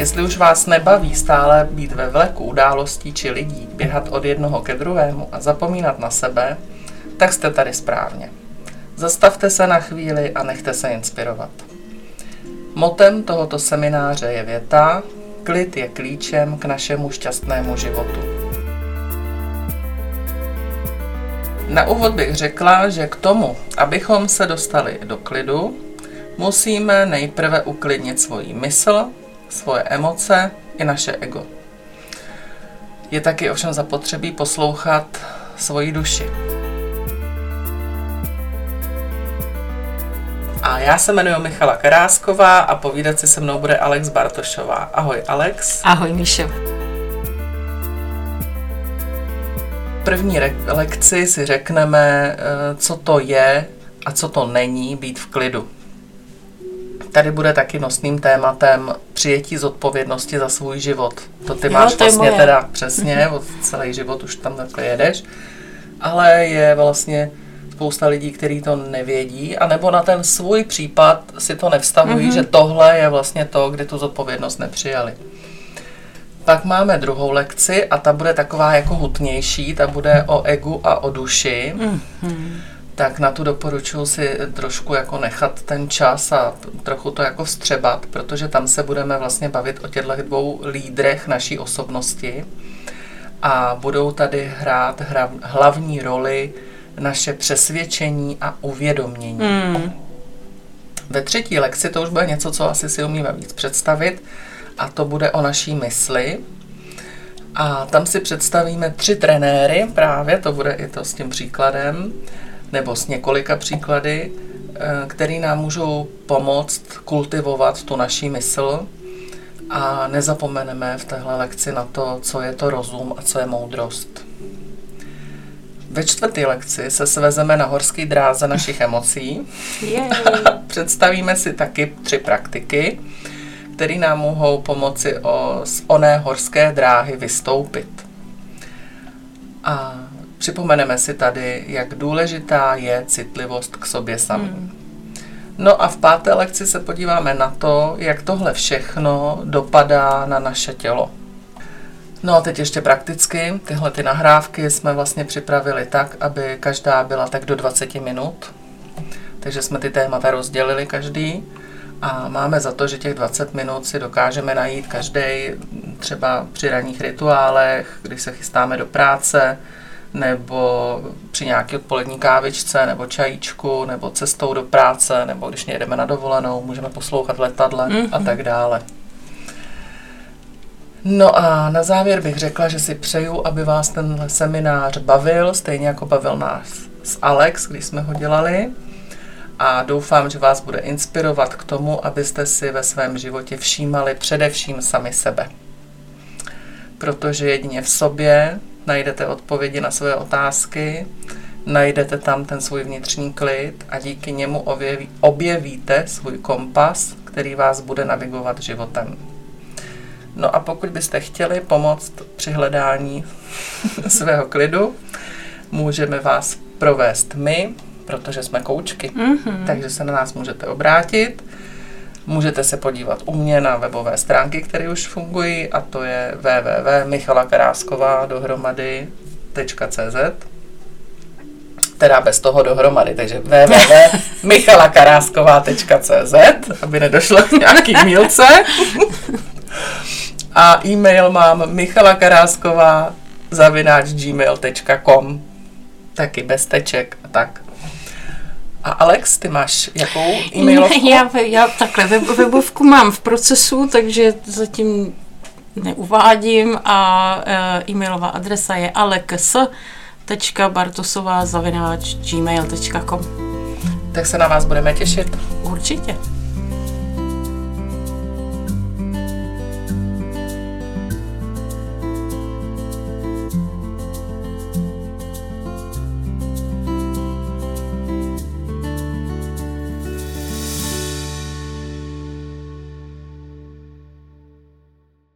Jestli už vás nebaví stále být ve vleku událostí či lidí, běhat od jednoho ke druhému a zapomínat na sebe, tak jste tady správně. Zastavte se na chvíli a nechte se inspirovat. Motem tohoto semináře je věta: klid je klíčem k našemu šťastnému životu. Na úvod bych řekla, že k tomu, abychom se dostali do klidu, musíme nejprve uklidnit svoji mysl, svoje emoce i naše ego. Je taky ovšem zapotřebí poslouchat svoji duši. A já se jmenuji Michala Karásková a povídat si se mnou bude Alex Bartošová. Ahoj Alex. Ahoj Míšo. V první lekci si řekneme, co to je a co to není být v klidu. Tady bude taky nosným tématem přijetí zodpovědnosti za svůj život. To ty máš vlastně teda přesně, od celý život už tam takhle jedeš, ale je vlastně spousta lidí, kteří to nevědí, anebo na ten svůj případ si to nevztahují, že tohle je vlastně to, kdy tu zodpovědnost nepřijali. Pak máme druhou lekci a ta bude taková jako hutnější, ta bude o egu a o duši. Tak na tu doporučuji si trošku jako nechat ten čas a trochu to jako vstřebat, protože tam se budeme vlastně bavit o těchto dvou lídrech naší osobnosti a budou tady hrát hlavní roli naše přesvědčení a uvědomění. Ve třetí lekci to už bude něco, co asi si umíme víc představit, a to bude o naší mysli. A tam si představíme 3 trenéry, právě to bude i to s tím příkladem, nebo s několika příklady, který nám můžou pomoct kultivovat tu naší mysl a nezapomeneme v téhle lekci na to, co je to rozum a co je moudrost. Ve čtvrté lekci se svezeme na horské dráze našich emocí. Představíme si taky 3 praktiky, které nám mohou pomoci z oné horské dráhy vystoupit. A připomeneme si tady, jak důležitá je citlivost k sobě samým. No a v 5. lekci se podíváme na to, jak tohle všechno dopadá na naše tělo. No a teď ještě prakticky, tyhle ty nahrávky jsme vlastně připravili tak, aby každá byla tak do 20 minut. Takže jsme ty témata rozdělili každý a máme za to, že těch 20 minut si dokážeme najít každý třeba při ranních rituálech, když se chystáme do práce, nebo při nějaké odpolední kávičce, nebo čajíčku, nebo cestou do práce, nebo když jedeme na dovolenou, můžeme poslouchat v letadle a tak dále. No a na závěr bych řekla, že si přeju, aby vás tenhle seminář bavil, stejně jako bavil nás s Alex, když jsme ho dělali. A doufám, že vás bude inspirovat k tomu, abyste si ve svém životě všímali především sami sebe. Protože jedině v sobě najdete odpovědi na své otázky, najdete tam ten svůj vnitřní klid a díky němu objevíte svůj kompas, který vás bude navigovat životem. No a pokud byste chtěli pomoct při hledání svého klidu, můžeme vás provést my, protože jsme koučky, takže se na nás můžete obrátit. Můžete se podívat u mě na webové stránky, které už fungují, a to je www.michalakaráskova.cz, teda bez toho dohromady, takže www.michalakaráskova.cz, aby nedošlo k nějaký mýlce. A e-mail mám michalakaráskova@gmail.com, taky bez teček a tak. A Alex, ty máš jakou e-mailovku? Já takhle webovku mám v procesu, takže zatím neuvádím a e-mailová adresa je alex.bartosova@gmail.com. Tak se na vás budeme těšit. Určitě.